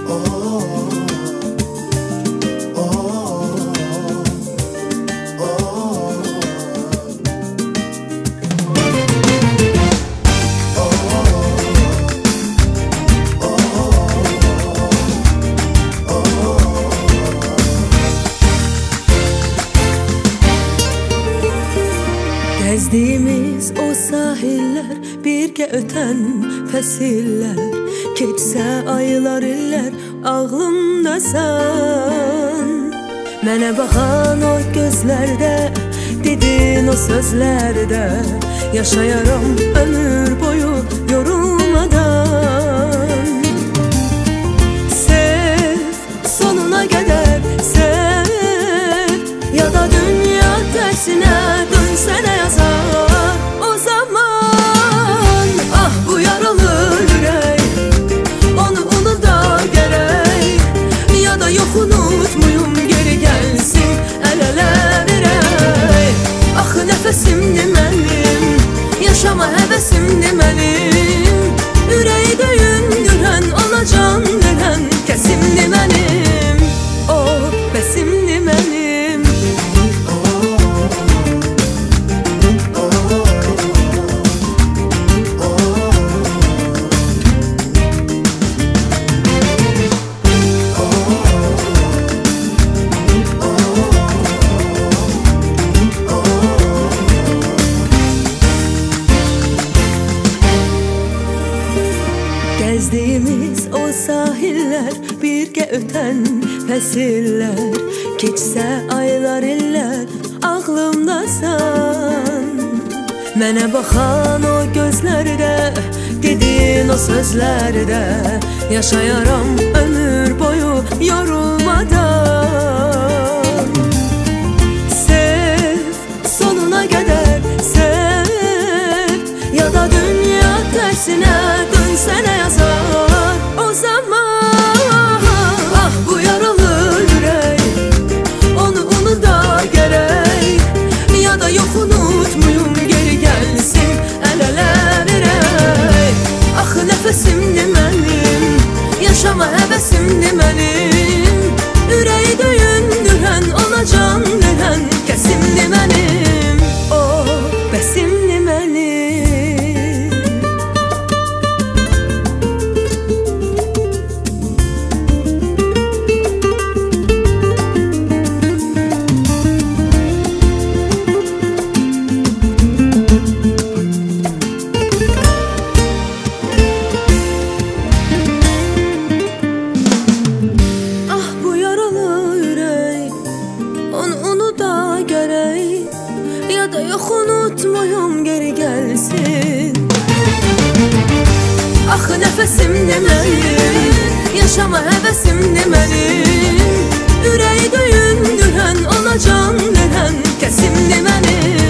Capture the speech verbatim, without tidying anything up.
Gezdiğimiz o sahiller, birgə ötən fəsillər, keçsə aylar illər, ağlımdasan. Mənə baxan o gözlərdə, dedin o sözlərdə, yaşayaram ömür boyu yorulmadan. Sev, sonuna qədər sev, ya da dünya tərsinə dönsənə yazar o zaman. Ah bu yaralı ürək, onu unuda gərək, ya da yox unutmuyum, geri gəlsin əl-ələ verək. Axı nəfəsimdir mənim, yaşama həvəsimdir mənim, ürəyi döyündürən, ona can verən kəsimdir mənim, o bəsimdir mənim. Gezdiğimiz o sahiller, birgə ötən fəsillər, keçsə aylar illər, ağlımdasan. Mənə baxan o gözlərdə, dedin o sözlərdə, yaşayaram ömür boyu yorulmadan. Sev, sonuna qədər sev, ya da dünya tərsinə dönsənə yazar o zaman. Ah bu yaralı ürək, onu unuda gərək, ya da yox unutmuyum, geri gəlsin əl-ələ verək. Axı nəfəsimdir mənim, yaşama həvəsimdir mənim, ürəyi döyündürən, ona can verən kəsimdir mənim, o bəsimdir mənim. Ya da yox unutmuyum, geri gəlsin. Axı nəfəsimdir mənim, yaşama həvəsimdir mənim, ürəyi döyündürən, ona can verən kəsimdir mənim.